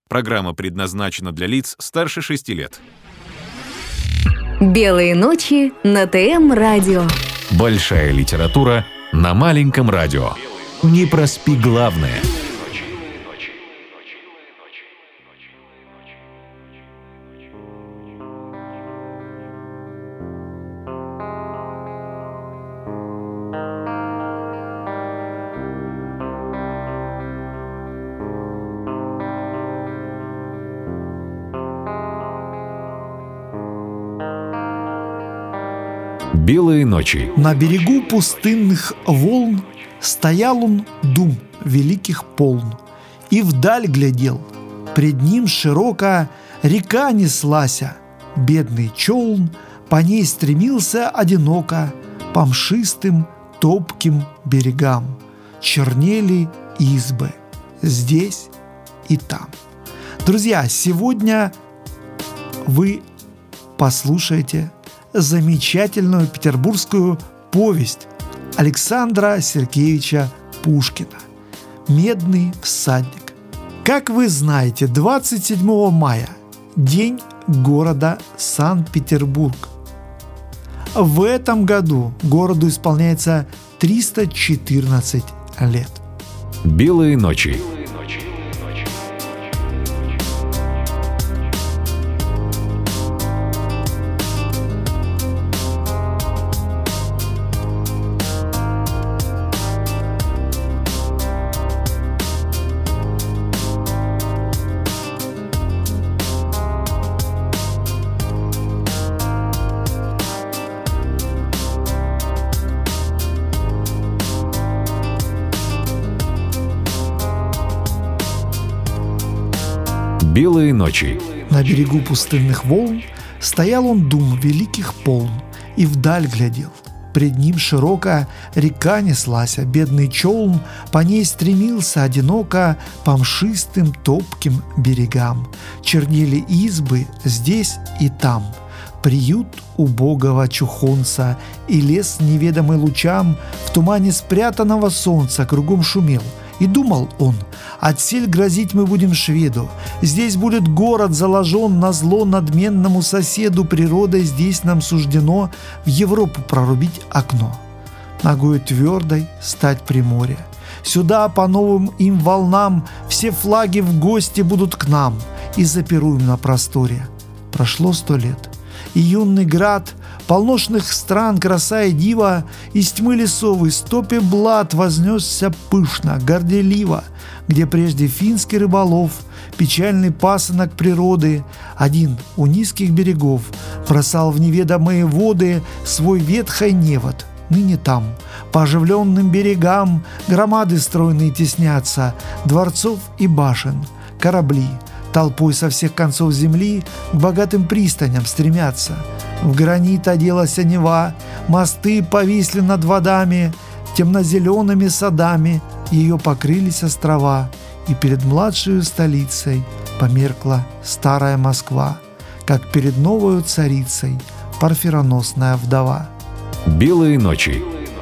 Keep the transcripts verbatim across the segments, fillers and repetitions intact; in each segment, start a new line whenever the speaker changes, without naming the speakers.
Программа предназначена для лиц старше шести лет.
«Белые ночи» на ТМ-радио.
Большая литература на маленьком радио. Не проспи главное. Белые ночи.
На берегу пустынных волн стоял он дум великих полн, и вдаль глядел. Пред ним широко река неслася, бедный челн по ней стремился одиноко по мшистым топким берегам. Чернели избы здесь и там. Друзья, сегодня вы послушаете замечательную петербургскую повесть Александра Сергеевича Пушкина «Медный всадник». Как вы знаете, двадцать седьмого мая – день города Санкт-Петербург. В этом году городу исполняется триста четырнадцать лет.
Белые ночи. Белые ночи.
На берегу пустынных волн стоял он дум великих полн, и вдаль глядел. Пред ним широко река неслася, бедный челн по ней стремился одиноко по мшистым топким берегам. Чернели избы здесь и там, приют убогого чухонца, и лес неведомый лучам в тумане спрятанного солнца кругом шумел. И думал он: отсель грозить мы будем шведу, здесь будет город заложен назло надменному соседу, природой здесь нам суждено в Европу прорубить окно, ногою твердой стать при море. Сюда по новым им волнам все флаги в гости будут к нам, и запируем на просторе. Прошло сто лет, и юный град полношных стран краса и дива из тьмы лесовой стопе блат вознесся пышно, горделиво, где прежде финский рыболов, печальный пасынок природы, один у низких берегов бросал в неведомые воды свой ветхой невод. Ныне там, по оживленным берегам, громады стройные теснятся, дворцов и башен, корабли толпой со всех концов земли к богатым пристаням стремятся. В гранит оделась Нева, мосты повисли над водами, темно-зелеными садами ее покрылись острова, и перед младшей столицей померкла старая Москва, как перед новою царицей парфироносная вдова.
Белые ночи.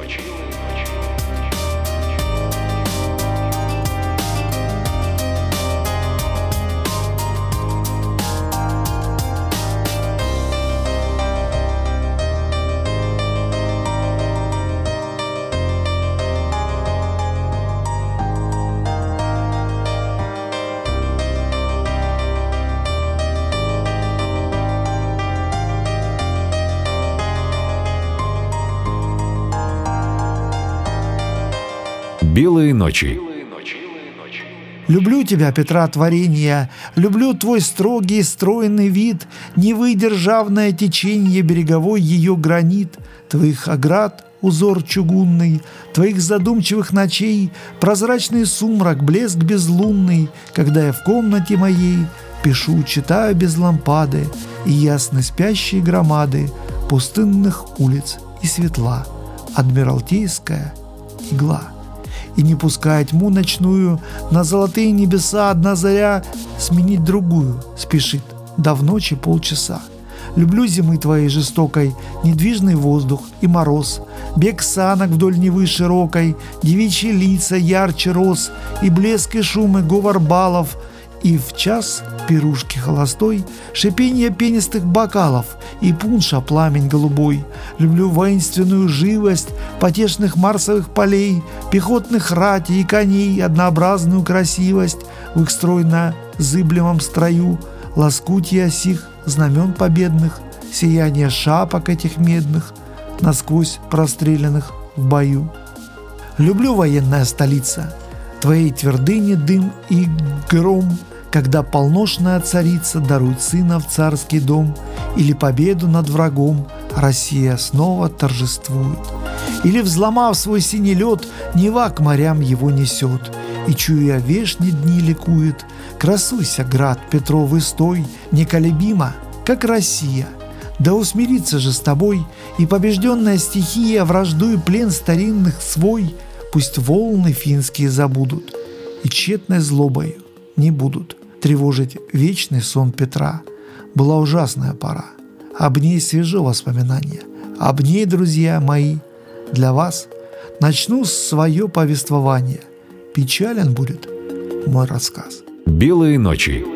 Белые ночи.
Люблю тебя, Петра творения, люблю твой строгий стройный вид, невыдержавное течение береговой ее гранит, твоих оград узор чугунный, твоих задумчивых ночей прозрачный сумрак, блеск безлунный, когда я в комнате моей пишу, читаю без лампады и ясны спящие громады пустынных улиц и светла, адмиралтейская игла. И не пуская тьму ночную на золотые небеса, одна заря сменить другую спешит, да в ночи полчаса. Люблю зимы твоей жестокой недвижный воздух и мороз, бег санок вдоль Невы широкой, девичьи лица ярче роз, и блеск и шум и говор балов, И в час пирушки холостой, шипенье пенистых бокалов и пунша пламень голубой. Люблю воинственную живость потешных марсовых полей, пехотных ратей и коней, однообразную красивость в их стройно-зыблемом строю, лоскутья сих знамен победных, сияние шапок этих медных, насквозь простреленных в бою. Люблю, военная столица, твоей твердыни дым и гром, когда полночная царица дарует сына в царский дом, или победу над врагом Россия снова торжествует. Или, взломав свой синий лед, Нева к морям его несет, и, чуя вешние дни, ликует. Красуйся, град Петровый, стой, неколебимо, как Россия. Да усмирится же с тобой и побежденная стихия, вражду и плен старинных свой, пусть волны финские забудут и тщетной злобою не будут тревожить вечный сон Петра. Была ужасная пора, об ней свежо воспоминание, об ней, друзья мои, для вас начну свое повествование. Печален будет мой рассказ.
Белые ночи.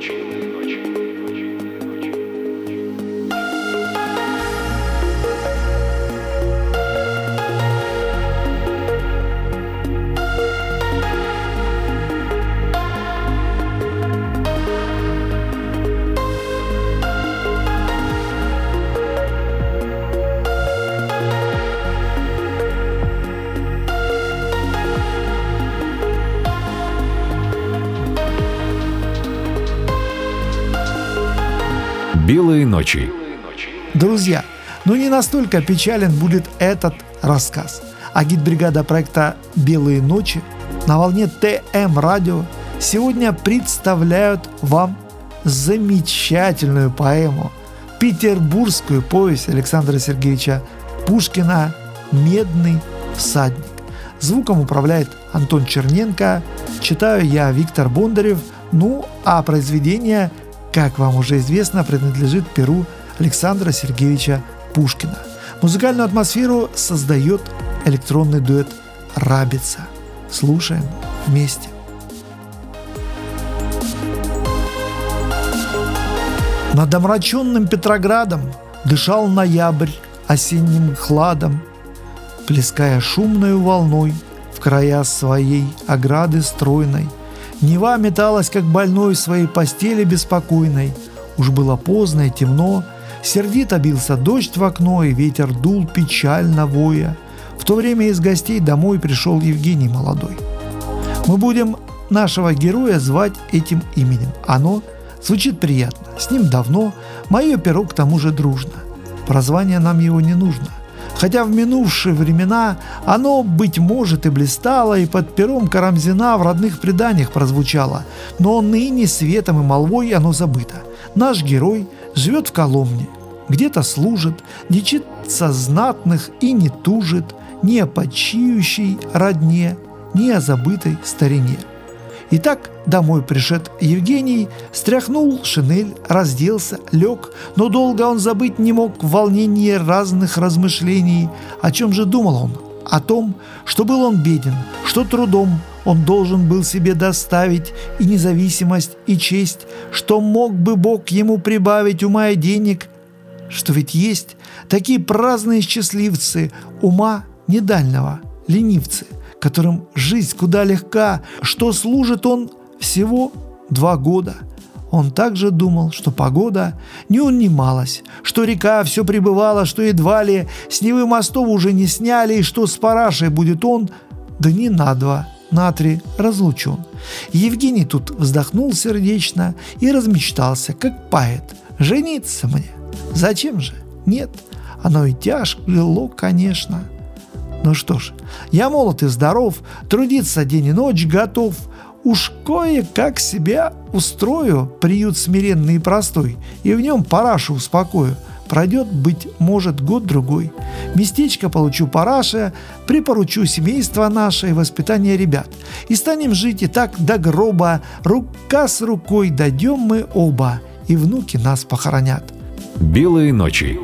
Белые ночи.
Друзья, ну не настолько печален будет этот рассказ. Агитбригада проекта «Белые ночи» на волне ТМ Радио сегодня представляют вам замечательную поэму, петербургскую повесть Александра Сергеевича Пушкина «Медный всадник». Звуком управляет Антон Черненко, читаю я, Виктор Бондарев. Ну а произведение, как вам уже известно, принадлежит перу Александра Сергеевича Пушкина. Музыкальную атмосферу создает электронный дуэт «Рабица». Слушаем вместе. Над омраченным Петроградом дышал ноябрь осенним хладом, плеская шумною волной в края своей ограды стройной. Нева металась, как больной в своей постели беспокойной. Уж было поздно и темно, сердито бился дождь в окно, и ветер дул печально воя. В то время из гостей домой пришел Евгений молодой. Мы будем нашего героя звать этим именем. Оно звучит приятно, с ним давно, мое перо к тому же дружно. Прозвание нам его не нужно. Хотя в минувшие времена оно, быть может, и блистало, и под пером Карамзина в родных преданиях прозвучало, но ныне светом и молвой оно забыто. Наш герой живет в Коломне, где-то служит, дичится знатных и не тужит ни о почиющей родне, ни о забытой старине. Итак, домой пришед Евгений, стряхнул шинель, разделся, лег, но долго он забыть не мог в волнении разных размышлений. О чем же думал он? О том, что был он беден, что трудом он должен был себе доставить и независимость, и честь, что мог бы Бог ему прибавить ума и денег, что ведь есть такие праздные счастливцы, ума недального, ленивцы, которым жизнь куда легка, что служит он всего два года. Он также думал, что погода не унималась, что река все прибывала, что едва ли с Невы мостов уже не сняли, и что с Парашей будет он дни на два, на три разлучен. Евгений тут вздохнул сердечно и размечтался, как поэт. Жениться мне? Зачем же? Нет, оно и тяжело, конечно. Ну что ж, я молод и здоров, трудиться день и ночь готов. Уж кое-как себя устрою, приют смиренный и простой, и в нем Парашу успокою. Пройдет, быть может, год-другой. Местечко получу Параше, припоручу семейство наше и воспитание ребят. И станем жить и так до гроба, рука с рукой дойдем мы оба, и внуки нас похоронят.
Белые ночи.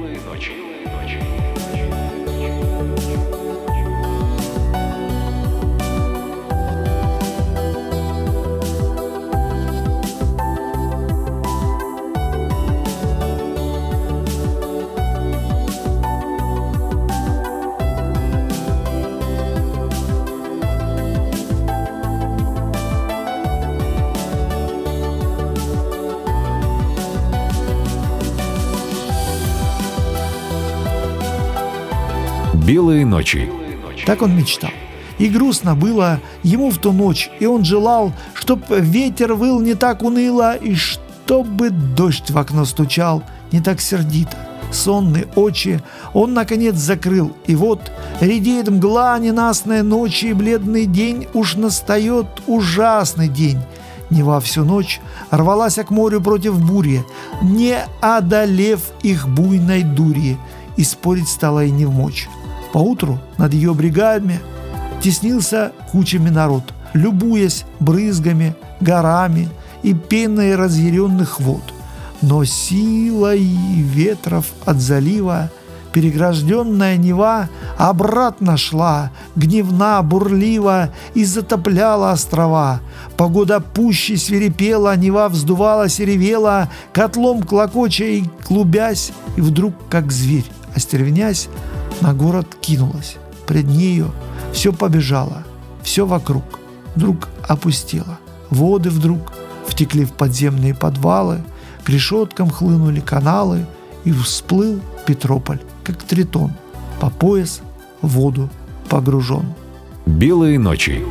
Белые ночи.
Так он мечтал. И грустно было ему в ту ночь, и он желал, чтоб ветер выл не так уныло, и чтобы дождь в окно стучал не так сердито. Сонные очи он наконец закрыл, и вот редеет мгла ненастная ночи, и бледный день уж настает ужасный день. Нева всю ночь рвалась к морю против бури, не одолев их буйной дури, и спорить стало и не вмочь. Поутру над ее брегами теснился кучами народ, любуясь брызгами, горами и пеной разъяренных вод. Но силой ветров от залива перегражденная Нева обратно шла, гневна, бурлива, и затопляла острова. Погода пуще свирепела, Нева вздувалась и ревела, котлом клокоча и клубясь, и вдруг, как зверь, остервенясь, на город кинулась. Пред нею все побежало, все вокруг вдруг опустело. Воды вдруг втекли в подземные подвалы, к решеткам хлынули каналы, и всплыл Петрополь, как тритон, по пояс в воду погружен.
Белые ночи.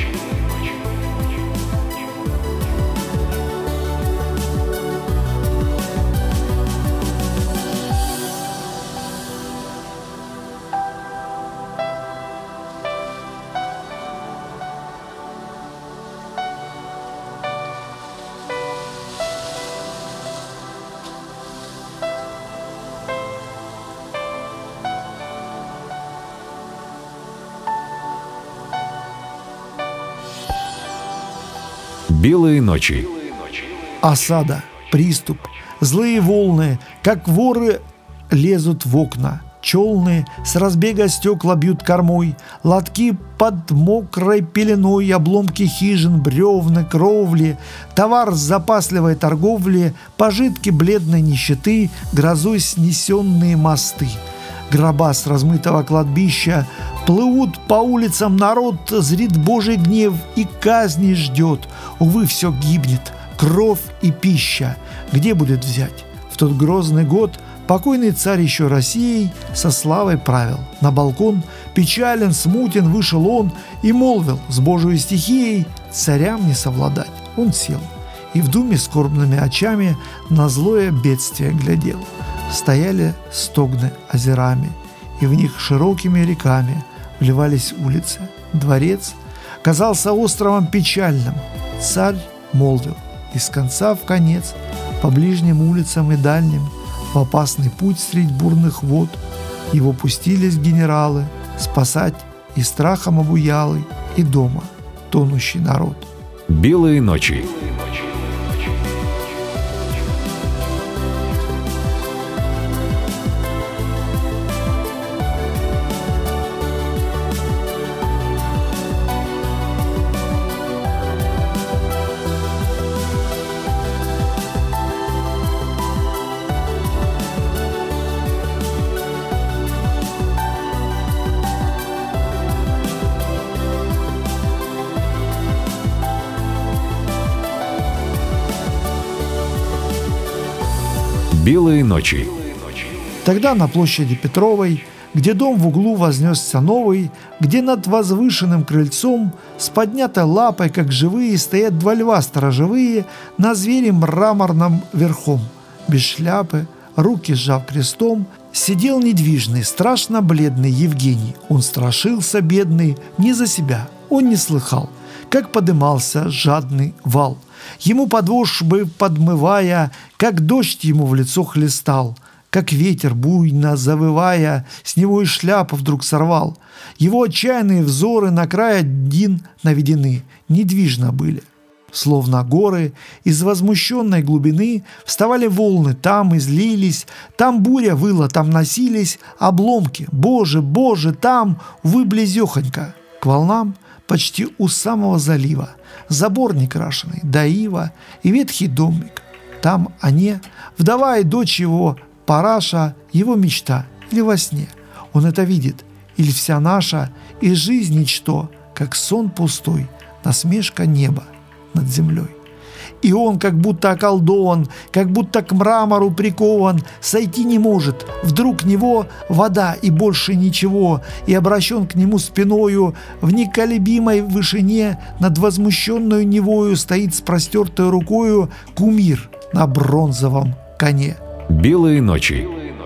Белые ночи.
Осада, приступ, злые волны, как воры, лезут в окна. Челны с разбега стекла бьют кормой, лотки под мокрой пеленой, обломки хижин, бревны, кровли, товар с запасливой торговли, пожитки бледной нищеты, грозой снесенные мосты. Гроба с размытого кладбища плывут по улицам, народ зрит Божий гнев и казни ждет. Увы, все гибнет, кровь и пища. Где будет взять? В тот грозный год покойный царь еще Россией со славой правил. На балкон печален, смутен вышел он и молвил с Божией стихией: царям не совладать. Он сел и в думе скорбными очами на злое бедствие глядел. Стояли стогны озерами, и в них широкими реками вливались улицы. Дворец казался островом печальным. Царь молвил из конца в конец, по ближним улицам и дальним, в опасный путь средь бурных вод. Его пустились генералы спасать и страхом обуялый, и дома тонущий народ.
Белые ночи. Белые ночи.
Тогда на площади Петровой, где дом в углу вознесся новый, где над возвышенным крыльцом с поднятой лапой, как живые, стоят два льва сторожевые на звере мраморном верхом. Без шляпы, руки сжав крестом, сидел недвижный, страшно бледный Евгений. Он страшился, бедный, не за себя. Он не слыхал, как подымался жадный вал. Ему подошвы подмывая, как дождь ему в лицо хлестал, как ветер, буйно завывая, с него и шляпу вдруг сорвал. Его отчаянные взоры на край один наведены, недвижно были. Словно горы, из возмущенной глубины вставали волны, там излились, там буря выла, там носились обломки. Боже, Боже, там, увы, близехонько, к волнам почти у самого залива. Забор некрашенный, да ива и ветхий домик. Там они, вдова и дочь его, Параша, его мечта, или во сне. Он это видит, или вся наша, и жизнь ничто, как сон пустой, насмешка неба над землей. и он как будто околдован, как будто к мрамору прикован, сойти не может. Вдруг него вода и больше ничего, и обращен к нему спиною, в неколебимой вышине над возмущенную Невою стоит с простертой рукою кумир на бронзовом коне.
Белые ночи.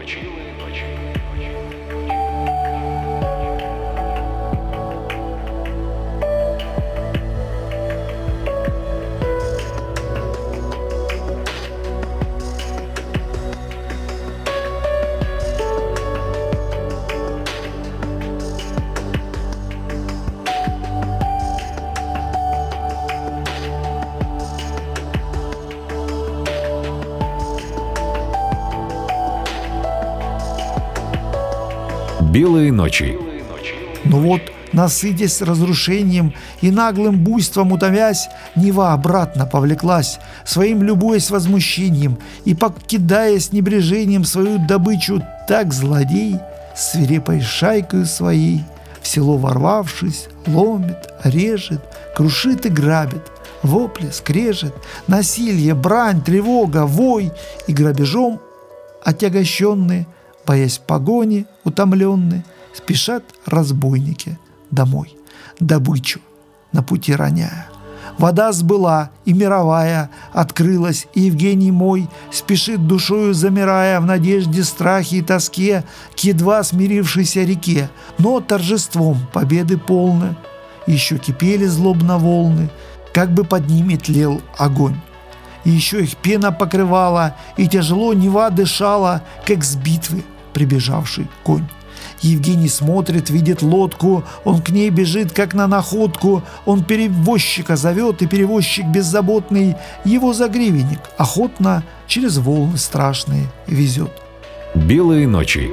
Белые ночи.
Но вот, насытясь разрушением и наглым буйством утомясь, Нева обратно повлеклась, своим любуясь возмущением, и, покидая с небрежением свою добычу, так злодей, свирепой шайкою своей, в село ворвавшись, ломит, режет, крушит и грабит. Вопли, скрежет, насилие, брань, тревога, вой и грабежом отягощенные, боясь погони, утомленные, спешат разбойники домой, добычу на пути роняя. Вода сбыла, и мировая открылась, и Евгений мой спешит душою замирая в надежде, страхе и тоске к едва смирившейся реке, но торжеством победы полны. Еще кипели злобно волны, как бы под ними тлел огонь. И еще их пена покрывала, и тяжело Нева дышала, как с битвы прибежавший конь. Евгений смотрит, видит лодку, он к ней бежит, как на находку, он перевозчика зовет, и перевозчик беззаботный его за гривенник охотно через волны страшные везет.
Белые ночи.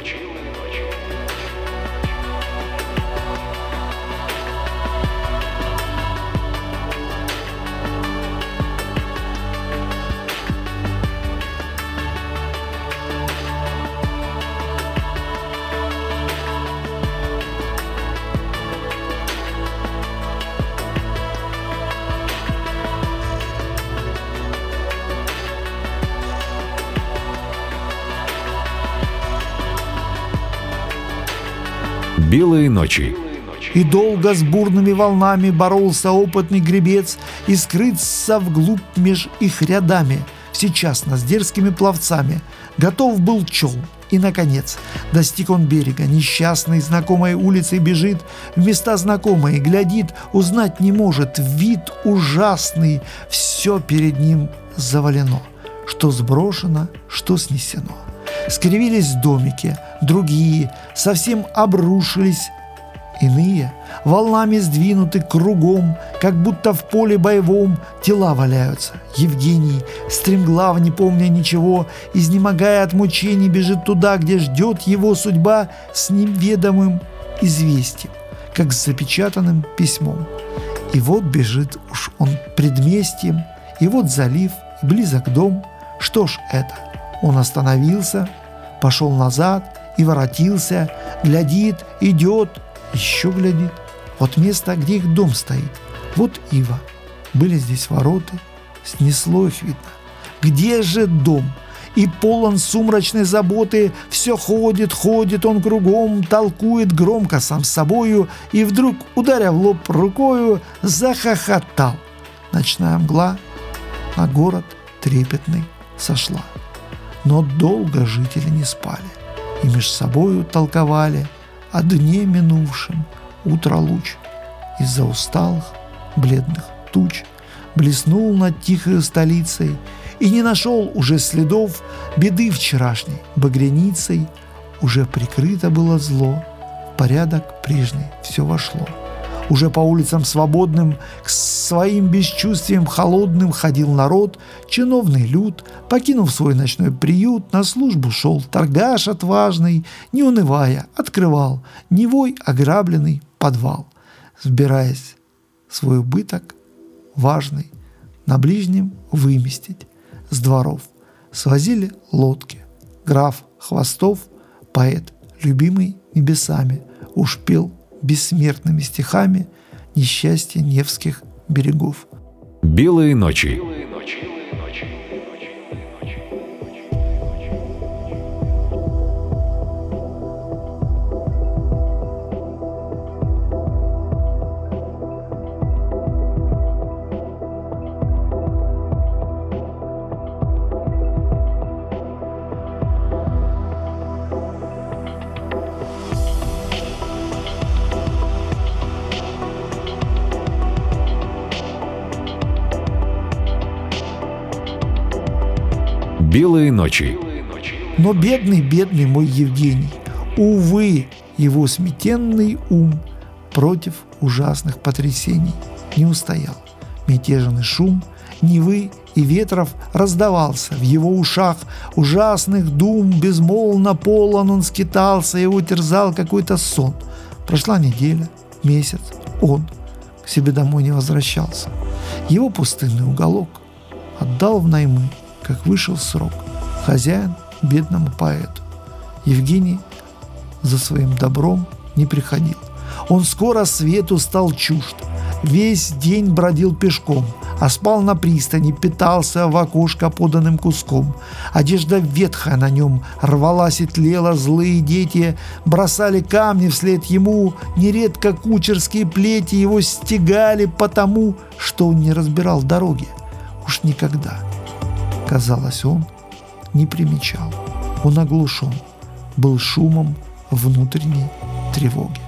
Белые ночи.
И долго с бурными волнами боролся опытный гребец, и скрыться вглубь меж их рядами, всечасно с дерзкими пловцами, готов был челн. И, наконец, достиг он берега, несчастный, знакомой улицей бежит, в места знакомые глядит, узнать не может, вид ужасный, все перед ним завалено, что сброшено, что снесено. Скривились домики, другие совсем обрушились, иные волнами сдвинуты кругом, как будто в поле боевом тела валяются. Евгений, стремглав, не помня ничего, изнемогая от мучений, бежит туда, где ждет его судьба с неведомым известием, как с запечатанным письмом. И вот бежит уж он предместьем, и вот залив, и близок дом. Что ж это? Он остановился, пошел назад и воротился, глядит, идет, еще глядит. Вот место, где их дом стоит, вот ива. Были здесь ворота, снесло их видно. Где же дом? И полон сумрачной заботы, все ходит, ходит он кругом, толкует громко сам с собою, и вдруг, ударя в лоб рукою, захохотал. Ночная мгла на город трепетный сошла. Но долго жители не спали и меж собою толковали о дне минувшем. Утро луч из-за усталых бледных туч блеснул над тихой столицей, и не нашел уже следов беды вчерашней. Багряницей уже прикрыто было зло, порядок прежний все вошло. Уже по улицам свободным к своим бесчувствиям холодным ходил народ, чиновный люд, покинув свой ночной приют, на службу шел торгаш отважный, не унывая, открывал Невой ограбленный подвал, сбираясь свой убыток важный на ближнем выместить с дворов. Свозили лодки, граф Хвостов, поэт, любимый небесами, уж пел бессмертными стихами несчастья Невских берегов.
Белые ночи. Белые ночи.
Но бедный, бедный мой Евгений, увы, его сметенный ум против ужасных потрясений не устоял. Мятежный шум Невы и ветров раздавался в его ушах, ужасных дум безмолвно полон он скитался, его терзал какой-то сон. Прошла неделя, месяц, он к себе домой не возвращался. Его пустынный уголок отдал в наймы, как вышел срок, хозяин бедному поэту. Евгений за своим добром не приходил. Он скоро свету стал чужд, весь день бродил пешком, а спал на пристани, питался в окошко поданным куском. Одежда ветхая на нем рвалась и тлела, злые дети бросали камни вслед ему, нередко кучерские плети его стегали потому, что он не разбирал дороги. Уж никогда, казалось, он не примечал. Он оглушен был шумом внутренней тревоги.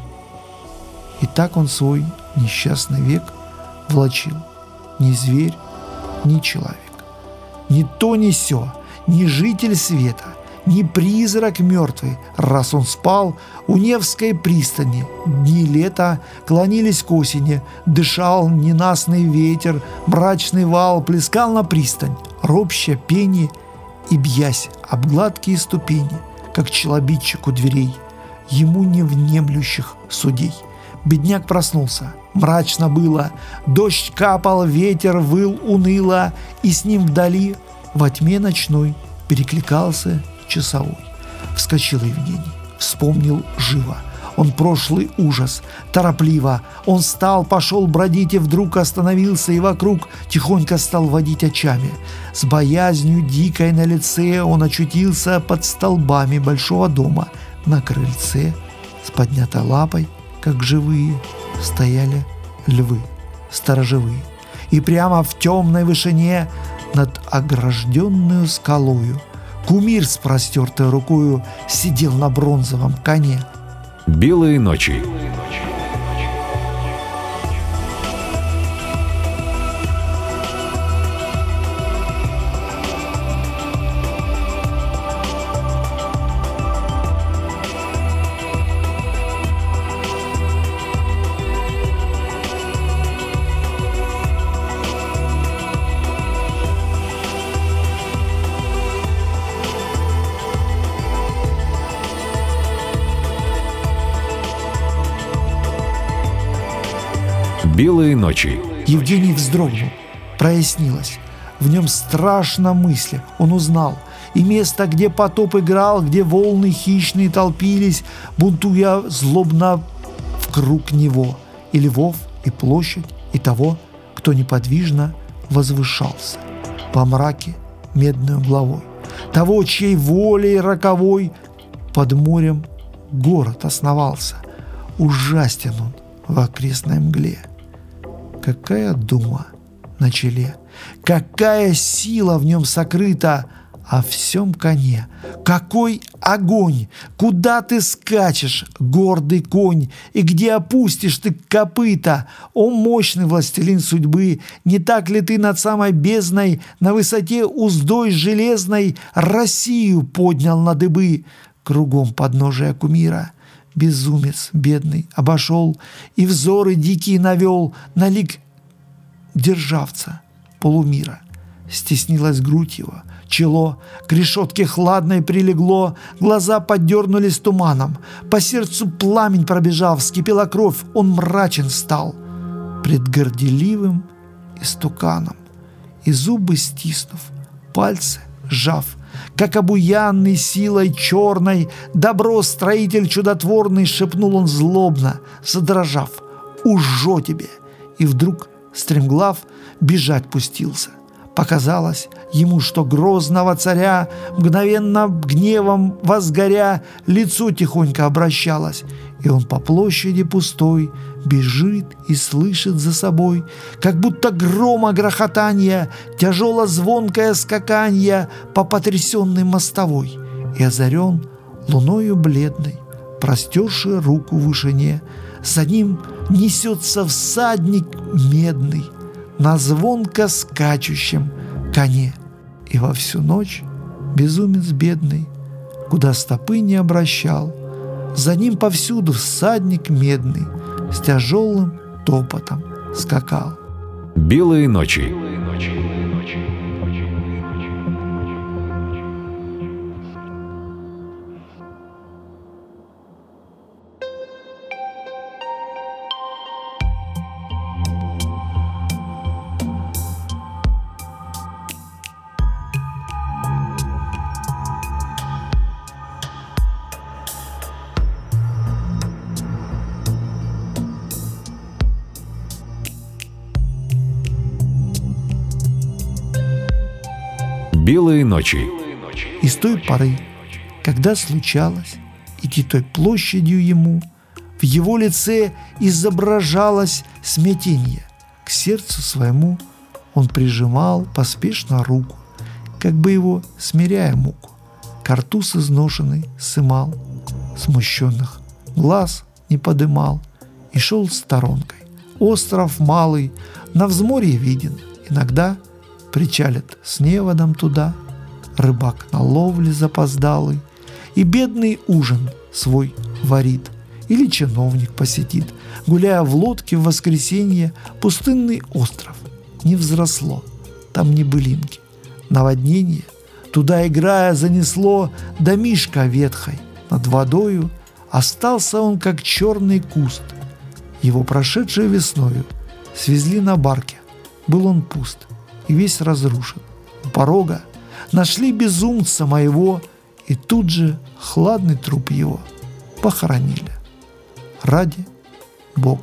И так он свой несчастный век влачил. Ни зверь, ни человек, ни то, ни сё, ни житель света, ни призрак мертвый, раз он спал у Невской пристани. Дни лета клонились к осени, дышал ненастный ветер, мрачный вал плескал на пристань, ропща пени и бьясь об гладкие ступени, как челобитчик у дверей, ему не внемлющих судей. Бедняк проснулся, мрачно было, дождь капал, ветер выл уныло, и с ним вдали во тьме ночной перекликался часовой. Вскочил Евгений, вспомнил живо он прошлый ужас, торопливо он встал, пошел бродить и вдруг остановился, и вокруг тихонько стал водить очами. С боязнью дикой на лице он очутился под столбами большого дома. На крыльце с поднятой лапой, как живые, стояли львы сторожевые, и прямо в темной вышине над огражденную скалою кумир с простертой рукою сидел на бронзовом коне.
Белые ночи. Белые ночи.
Евгений вздрогнул, прояснилось. В нем страшно мысли. Он узнал и место, где потоп играл, где волны хищные толпились, бунтуя злобно вкруг него, и львов, и площадь, и того, кто неподвижно возвышался по мраке медной главой, того, чьей волей роковой под морем город основался. Ужастен он в окрестной мгле. Какая дума на челе, какая сила в нем сокрыта, а в всем коне какой огонь! Куда ты скачешь, гордый конь, и где опустишь ты копыта? О, мощный властелин судьбы, не так ли ты над самой бездной, на высоте уздой железной, Россию поднял на дыбы? Кругом подножия кумира безумец бедный обошел и взоры дикие навел на лик державца полумира. Стеснилась грудь его, чело к решетке хладной прилегло, глаза подернулись туманом, по сердцу пламень пробежал, вскипела кровь, он мрачен стал пред горделивым истуканом, и зубы стиснув, пальцы сжав, как обуянный силой черной, добро строитель чудотворный, шепнул он злобно, задрожав: «Ужо тебе!» И вдруг, стремглав, бежать пустился. Показалось ему, что грозного царя, мгновенно гневом возгоря, лицо тихонько обращалось, и он по площади пустой бежит и слышит за собой, как будто грома грохотанье, тяжело звонкое скаканье по потрясенной мостовой, и озарен луною бледной, простерши руку в вышине, за ним несется всадник медный на звонко скачущем коне, и во всю ночь безумец бедный, куда стопы не обращал, за ним повсюду всадник медный с тяжелым топотом скакал.
Белые ночи. Белые ночи.
И с той поры, когда случалось идти той площадью ему, в его лице изображалось смятение. К сердцу своему он прижимал поспешно руку, как бы его смиряя муку. Ко рту с изношенной сымал, смущенных глаз не подымал и шел сторонкой. Остров малый на взморье виден, иногда причалит с неводом туда рыбак на ловле запоздалый, и бедный ужин свой варит, или чиновник посетит, гуляя в лодке в воскресенье, пустынный остров. Не взросло, там не былинки, наводнение, туда играя занесло домишко ветхой, над водою остался он как черный куст. Его прошедшей весною свезли на барке, был он пуст и весь разрушен. У порога нашли безумца моего, и тут же хладный труп его похоронили. Ради Бога.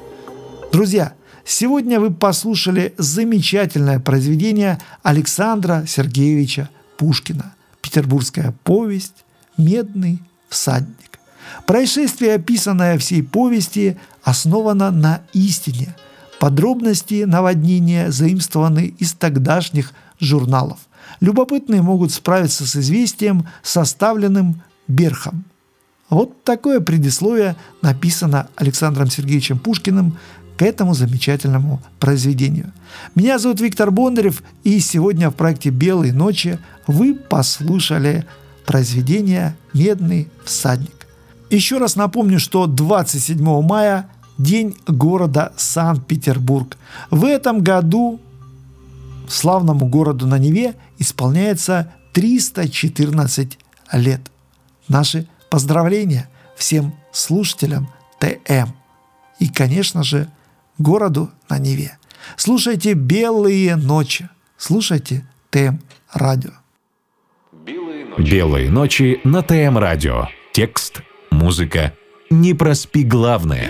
Друзья, сегодня вы послушали замечательное произведение Александра Сергеевича Пушкина «Петербургская повесть. Медный всадник». Происшествие, описанное в сей повести, основано на истине. Подробности наводнения заимствованы из тогдашних журналов. Любопытные могут справиться с известием, составленным Берхом. Вот такое предисловие написано Александром Сергеевичем Пушкиным к этому замечательному произведению. Меня зовут Виктор Бондарев, и сегодня в проекте «Белые ночи» вы послушали произведение «Медный всадник». Еще раз напомню, что двадцать седьмого мая – День города Санкт-Петербург. В этом году славному городу на Неве исполняется триста четырнадцать лет. Наши поздравления всем слушателям ТМ. И, конечно же, городу на Неве. Слушайте «Белые ночи». Слушайте ТМ радио.
Белые ночи на ТМ радио. Текст, музыка. Не проспи главное.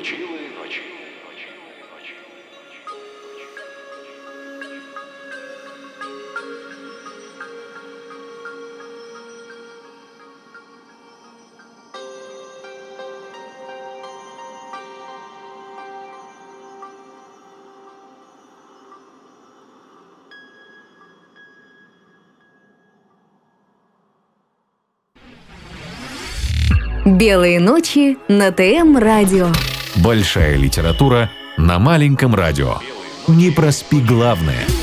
«Белые ночи» на ТМ радио.
Большая литература на маленьком радио. Не проспи главное.